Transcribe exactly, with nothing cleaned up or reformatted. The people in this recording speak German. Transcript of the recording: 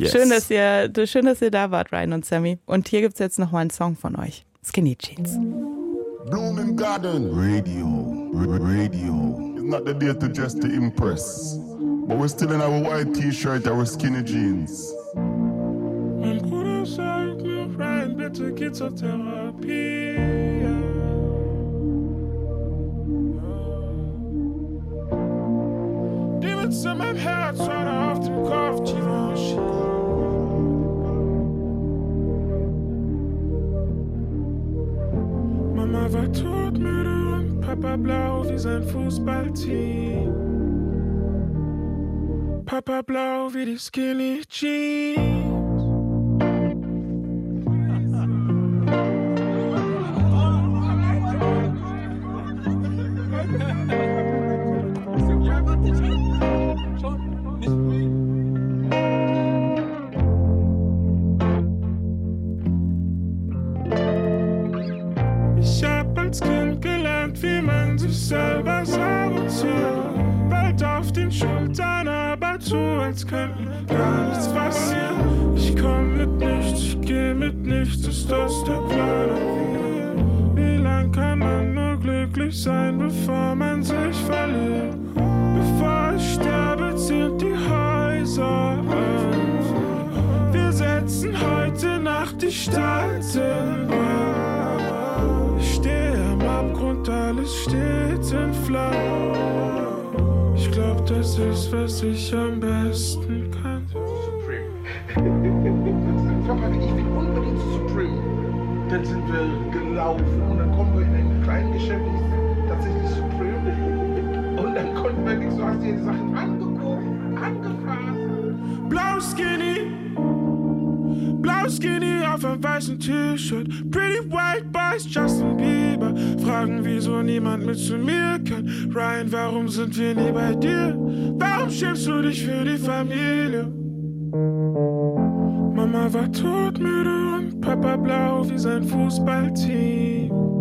Yes. Schön, dass ihr, schön, dass ihr da wart, Ryan und Sammy. Und hier gibt's jetzt noch mal einen Song von euch. Skinny Jeans. Blooming Garden Radio, radio. It's not the day to just to impress, but we're still in our white T-shirt, our skinny jeans. Mein Bruder sagt mir, Ryan, bitte geh zur Therapie. Die Witze in meinem Herz oder auf dem Kopf, die war schief. Mama war todmüde und Papa blau wie sein Fußballteam. Papa blau wie die Skinny Jeans. Ich hab als Kind gelernt, wie man sich selber sabotiert. Bald auf den Schultern, aber tu, als könnte gar nichts passieren. Ich komm mit nichts, ich geh mit nichts, ist das der Plan? Wie lang kann man nur glücklich sein, bevor man sich verliert? Bevor ich sterbe, zählt die Häuser auf. Wir setzen heute Nacht die Stadt in Brand. Ich stehe am Abgrund, alles steht in Flammen. Ich glaub, das ist, was ich am besten kann. Supreme. Ich will unbedingt zu Supreme. Dann sind wir gelaufen und dann kommen wir in ein kleines Geschäft, tatsächlich Supreme. Und dann konnten wir nichts, so hast du dir die Sachen angeguckt, angefasst. Blau Skinny, Blau Skinny auf einem weißen T-Shirt. Pretty White Boys, Justin Bieber. Fragen, wieso niemand mit zu mir kann. Ryan, warum sind wir nie bei dir? Warum schämst du dich für die Familie? Mama war todmüde und Papa blau wie sein Fußballteam.